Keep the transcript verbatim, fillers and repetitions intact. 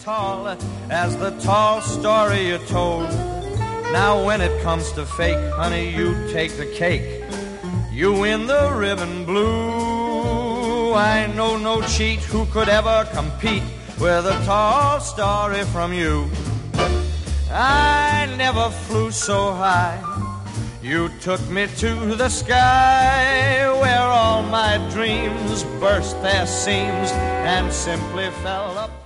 tall as the tall story you told. Now when it comes to fake, honey, you take the cake. You win the ribbon blue. I know no cheat who could ever compete with a tall story from you. I never flew so high. You took me to the sky, where all my dreams burst their seams and simply fell apart.